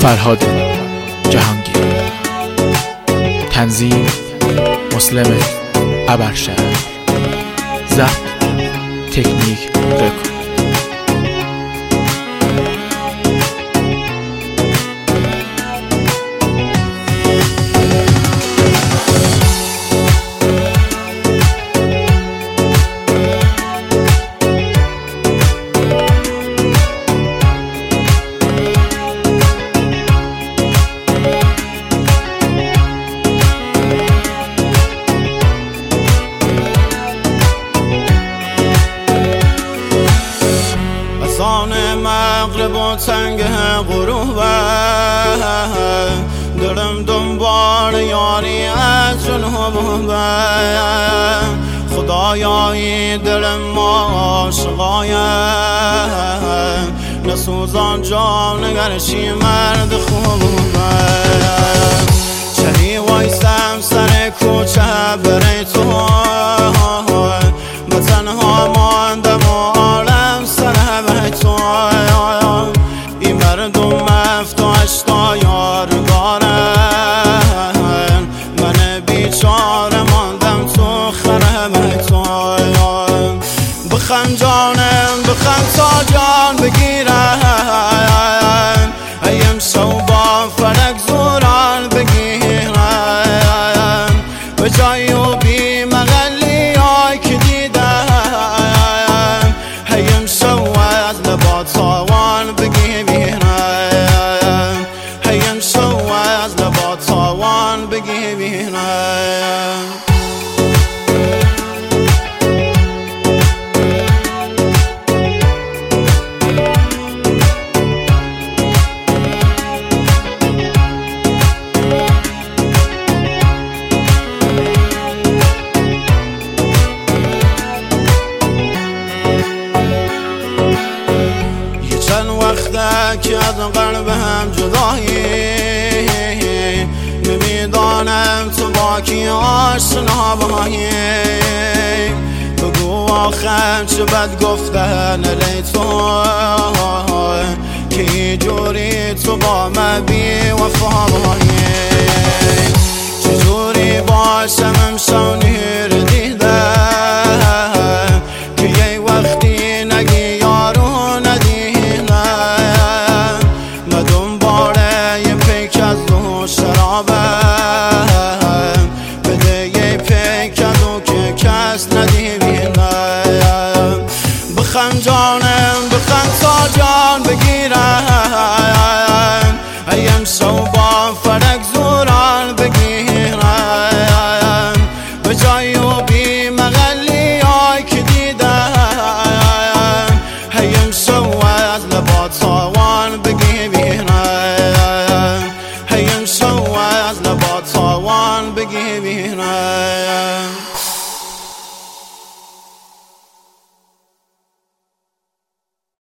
فرهاد جهانگیر. تنظیم مسلم ابرشهر. ضبط تکنیک رکورد. مغرب و تنگ غروب دلم دنبال یاری از جنوب خدایایی دل ما عاشقای نسوزان جام نگرشی مرد خوب چنی وایستم سر کوچه برای تو به تنها ماندم و عالم سر به تو این مردم افتاشتا یار دارن من بیچاره ماندم تو خرم تو بخم جانم بخم تا جان بگیرن ایم شو با فلک زوران بگیرن به جای و بی مغلی های که دیدن ایم شو از لبا تاوان بگیرن ایم شو از لبا تاوان بگیرن که از قلب هم جدایی نمیدانم تو با کی آشنا بایی بگو آخر چه بد گفتن علی تو که جوری تو با من بی وفا بایی چجوری باشم امشو نیر دیدم که یه وقتی نگی یارو شرابم بده یه پیکدو که کس ندیبینم بخم جانم بخم تا جان بگیرم ایم شو با فلک زوران بگیرم به جای و بی مغلی های که دیدم ایم شو از لبا تاوان بگیرم ایم شو از لبا تاوان بگیرن